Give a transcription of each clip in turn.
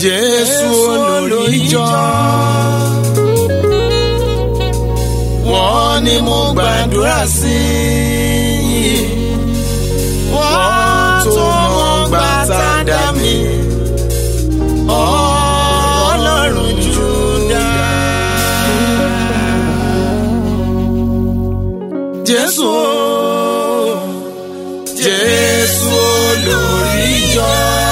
Jésù olórí ìjọ. Wọ́n ní mo gbàdúrà sí i. Wọ́n tó mọ̀ gbà tá a dá mi. Ọlọ́run Júdà. Jésù olórí ìjọ.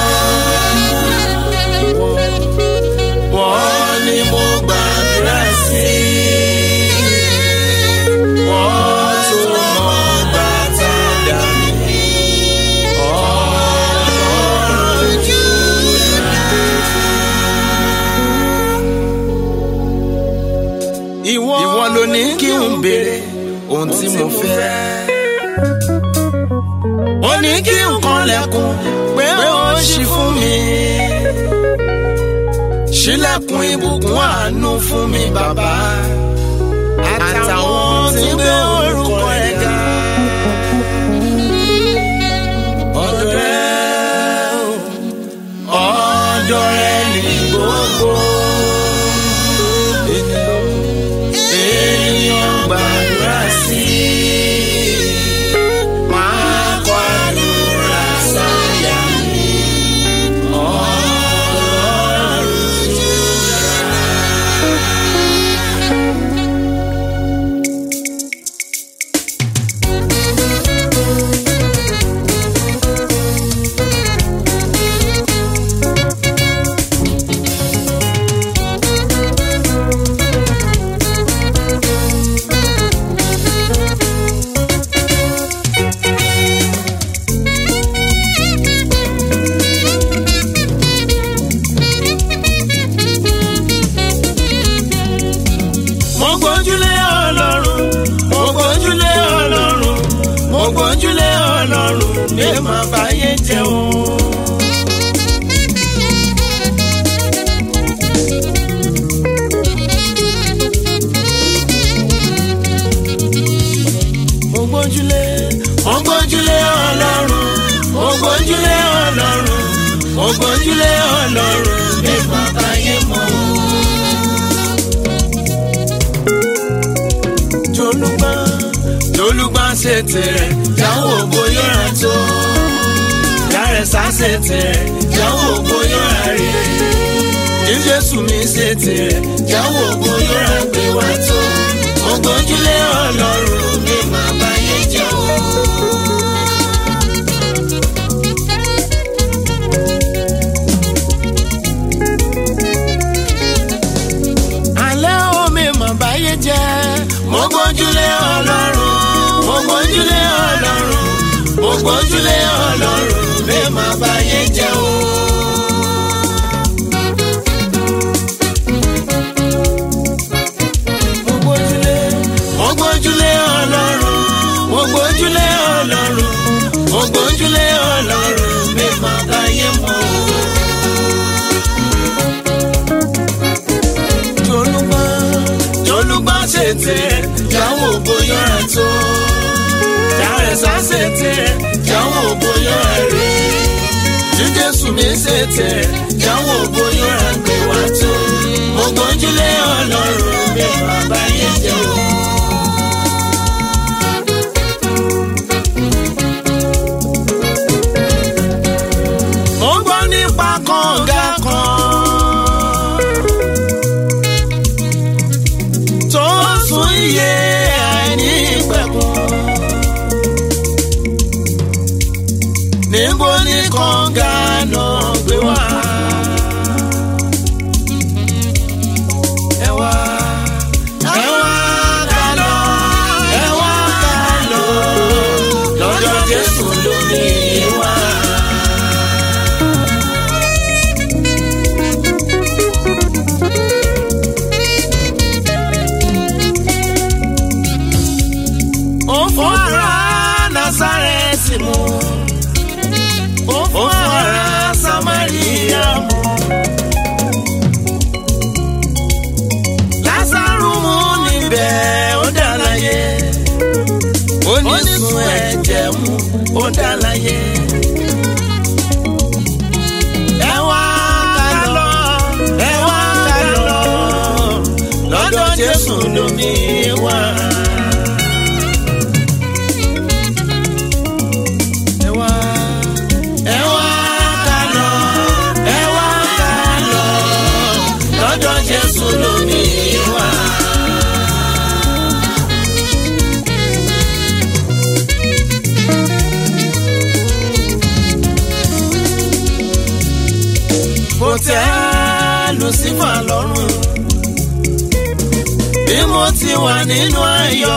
Wọ́n ní mo gbàdúrà sí i. Wọ́n tó mọ̀ gbà tá a dá mi. Ọlọ́run Júdà. Ìwọ ló ní kí n béèrè ohun tí mo fẹ́. Ó ní kí n kanlẹ̀kùn pé ó ṣí fún mi. Ṣílẹ̀kùn ìbùkún àánú fún mi bàbá. Àtàwọn tí ń gbé orúkọ rẹ̀ ga. Ọ̀dọ̀ rẹ̀ ní gbogbo ènìyàn gbàdúrà sí. Máa kọ àdúrà sáyà mi. Ọlọ́run Júdà. Mo gbójúlé Ọlọ́run, mo gbójúlé Ọlọ́run, mo gbójúlé Ọlọ́run, mi má báyé jẹ́ o. Mo gbójúlé Ọlọ́run, mo gbójúlé Ọlọ́run, mo gbójúlé Ọlọ́run, mi má báyé mọ́ o. Jolúgbà ṣe tirẹ̀, jáwọ́ bóyá rà tó. Járẹ̀sà ṣe tirẹ̀, jáwọ́ bóyá rà rí. Jésù mi ṣe tirẹ̀, jáwọ́ bóyá rà gbé wá tó. Mo gbójúlé Ọlọ́run, mi má báyé jẹ́ o. Alẹ́ o mi má báyé jẹ́. Mo gbójúlé Ọlọ́run, mo gbójúlé Ọlọ́run, mo gbójúlé Ọlọ́run, mi má báyé jẹ́ o. Mo gbójúlé Ọlọ́run, mo gbójúlé Ọlọ́run, mo gbójúlé Ọlọ́run, mi má báyé mọ́ o. Jolúgbà ṣe tirẹ̀, jáwọ́ bóyá rà tó. Járẹ̀sà ṣe tirẹ̀, jáwọ́ bóyá rà rí. Jésù mi ṣe tirẹ̀, jáwọ́ bóyá rà gbé wá tó. Mo gbójúlé Ọlọ́run, mi má báyé jẹ́ o. Mo gbọ́ nípa kànga kan tó sun iye àìnípẹ̀kun. Níbo ni kànga náà gbé wá? Ẹ wá ká lọ, lọ́dọ̀ Jésù lómi wá. Ó fún ará Násárẹ́tì mu, ó fún ará Samaria kò tẹ́ Lucifer lọ́rùn bí mo ti wà nínú ayọ̀.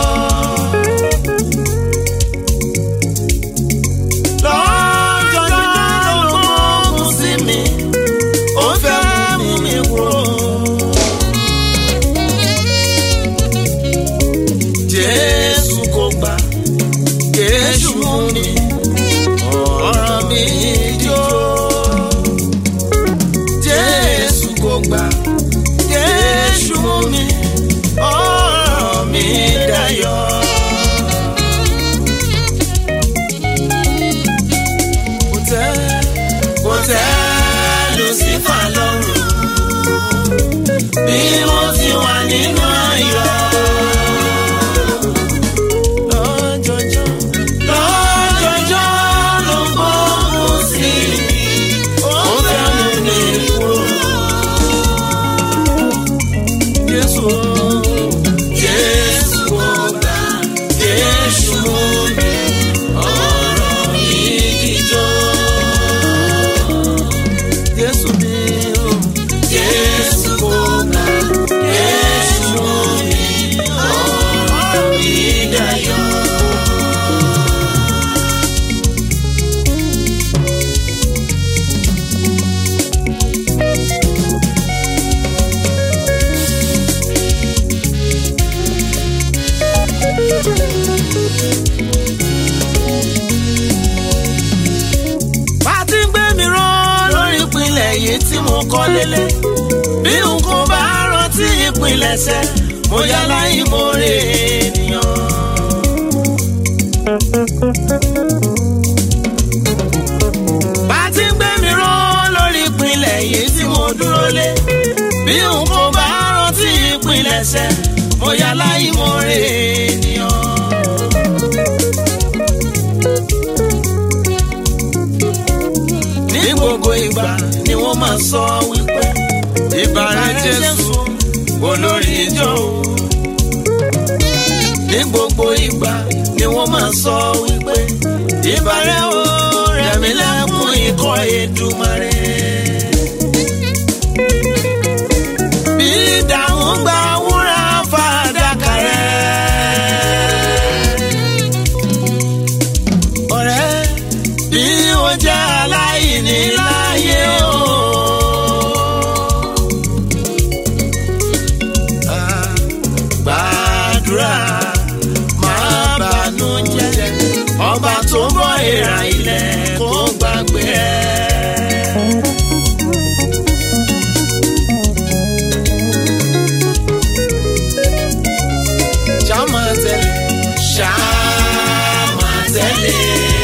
lọ́jọ́ ló gbógun sí mi ó fẹ́ mú mi kúrò. Jésù kò gbà kéṣù mú mi ọ̀rọ̀ mi jó. Jésù kò gbà kéṣù mú mi ọ̀rọ̀ mi dayọ̀. Kò tẹ́ Lucifer lọ́rùn bí mo ti wà nínú ayọ̀. Tí mo kọ́ lélẹ̀ bí n kò bá rántí ìpilẹ̀ṣẹ̀ mo yá láì mórè ènìyàn. bá ti ń gbé mi rán lórí ìpìlẹ̀ yìí tí mo dúró lé bí n kò bá rántí ìpilẹ̀ṣẹ̀ mo yá láì mórè ènìyàn. ní gbogbo ìgbà ni wọ́n máa sọ wípé ìbàrẹ̀ Jésù olórí ìjọ. ní gbogbo ìgbà ni wọ́n máa sọ wípé ìbàrẹ̀ o rẹ̀mí lẹ́kùn ikọ̀ Èdùmàrè. bí ìdáhùn gba wúrà fàdákà rẹ̀. ọ̀rẹ́ bí ó jẹ́ aláìní láyé o. gbàdúrà má bànújẹ́ ọba tó ń bọ́ ìrà ilẹ̀ kó gbàgbé ẹ. ṣá máa tẹ̀lé ṣá máa tẹ̀lé.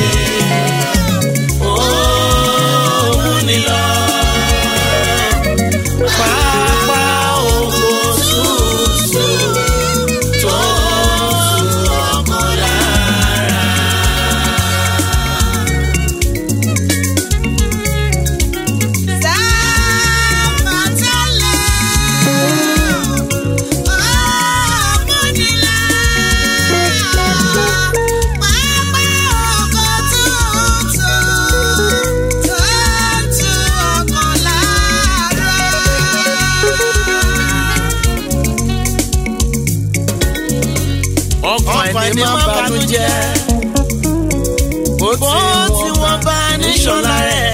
Pápá oko tútù tó tu ọkàn lára. Ọkàn ẹni má bànújẹ́ bó tí wọ́n bá ní ṣọlá rẹ̀.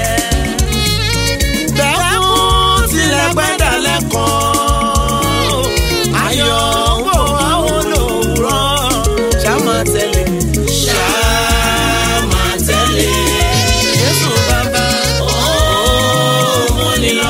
Bẹ́ẹ̀kún tilẹ̀ gbẹ́dà lẹ́kọ̀ọ́ ayọ̀ wò wá wò lówùrọ̀. Ṣá máa tẹ̀lé ṣá máa tẹ̀lé Jésù bàbá ó mú ni lọ.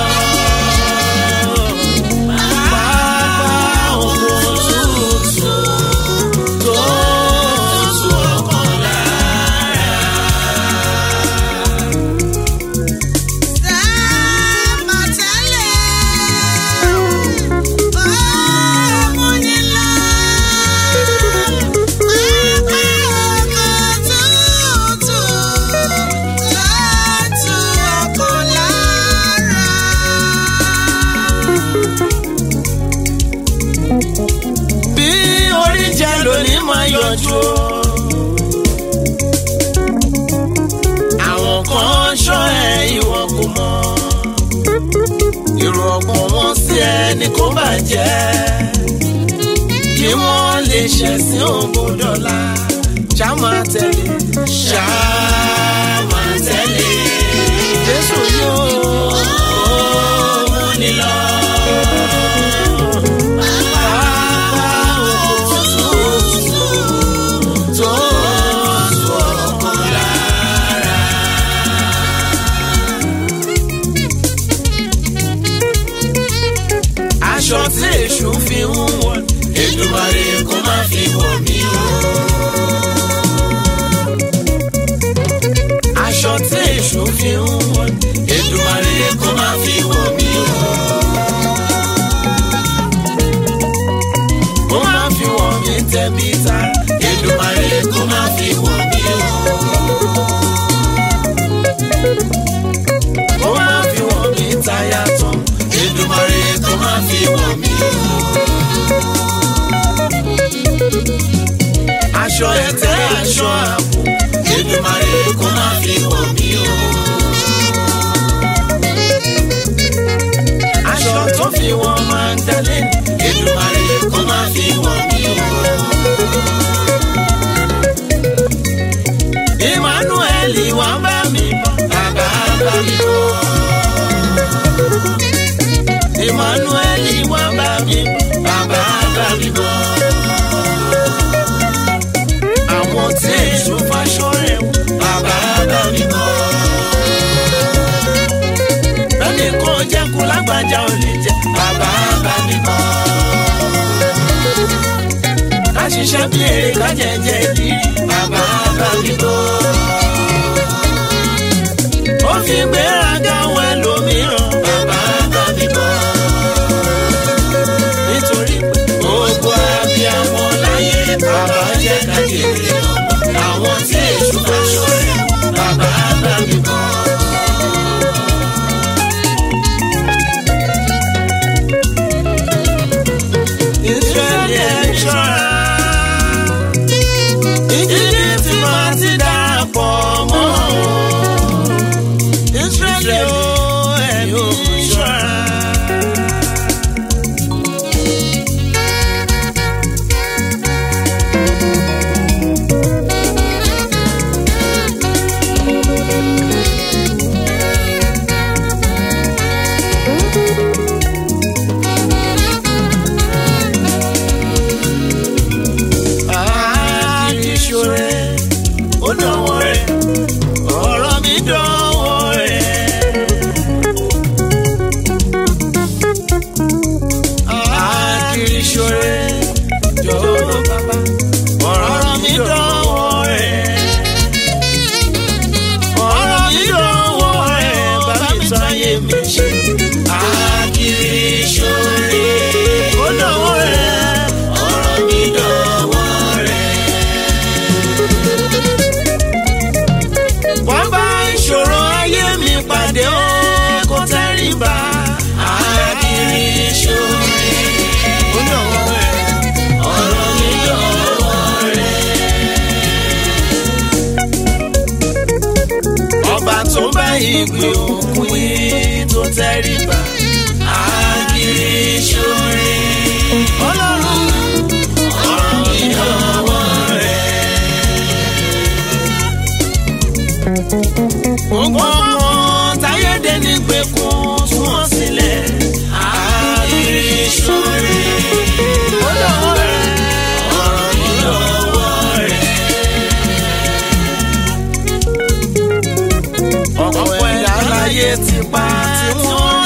Yọjú àwọn kan ṣọ́ ẹ ìwọ kò mọ̀. ni kó bàjẹ́ kí wọ́n lè ṣẹ̀sìn ògbódọ́là. Ṣá máa tẹ̀lé, ṣá máa tẹ̀lé. Jésù yóò mú ni lọ. Aṣọ tí èṣù fi ń wọ̀, Èdùmàrè kó má fi wọ̀ mí o. Aṣọ tí èṣù fi ń wọ̀, Èdùmàrè kó má fi wọ̀ mí o. Kó má fi wọ̀ mí tẹ̀bí tará, Èdùmàrè kó má fi wọ̀ mí o. Kó má fi wọ̀ mí táyà tán, Èdùmàrè kó má fi wọ̀ mí o. Aṣọ ẹ̀tẹ́ aṣọ ààbò, Èdùmàrè kó má fi wọ̀ mí o. Aṣọ tó fi wọ̀ Magdalene, Èdùmàrè kó má fi wọ̀ mí o. Emmanuel wá bá mi bọ̀, bàbá bá mi bọ̀. Emmanuel wá bá mi bọ̀, bàbá bá mi bọ̀. Àwọn tí èṣù faṣọ rẹ̀ wọ̀, bàbá bá mi bọ̀. Bẹ́ẹ̀ni kan jẹ́kù lágbájá ò lè jẹ́, bàbá bá mi bọ̀. Ká ṣiṣẹ́ bí èrè ká jẹ́jẹ́ ìrírí, bàbá bá mi bọ̀. Ó fi gbéraga wọ ẹlòmíràn, bàbá bá mi bọ̀. Nítorí pé gbogbo abiyamọ láyé, bàbá jẹ́ ká jèrè ọmọ. Àwọn tí èṣù bá ṣọ̀rẹ́, bàbá bá mi bọ̀. Ísírẹ́lì ẹ ṣọ́ra, Íjíbítì máa ti darapọ̀ mọ́. Ísírẹ́lì ó ẹ̀mí ṣọ́ra. Ó dọ̀wọ́ rẹ̀, ọ̀rọ̀ mi dọ̀wọ́ rẹ̀. Akiri ṣore, jọ̀wọ́ bàbá, ọ̀rọ̀ mi dọ̀wọ́ rẹ̀. Ọ̀rọ̀ mi dọ̀wọ́ rẹ̀, bàbá mi tún ayé mi ṣe. Akiri ṣore, ó dọ̀wọ́ rẹ̀, ọ̀rọ̀ mi dọ̀wọ́ rẹ̀. Wọ́n bá ìṣòro ayé mi pàdé ó kó tẹríba. Akiri ṣore, ó dọ̀wọ́ rẹ̀, ọ̀rọ̀ mi dọ̀wọ́ rẹ̀. Ọba tó bá ìgbì òkun yìí tó tẹríba. Akiri ṣore, Ọlọ́run, ọ̀rọ̀ mi dọ̀wọ́ rẹ̀. Gbogbo ọmọ táyédé ní gbẹ̀kún tún wọ́n sílẹ̀. Akiri ṣore, ó dọ̀wọ́ rẹ̀, ọ̀rọ̀ mi dọ̀wọ́ rẹ̀. Ọ̀pọ̀ ẹ̀dá láyé ti pa tí wọ́n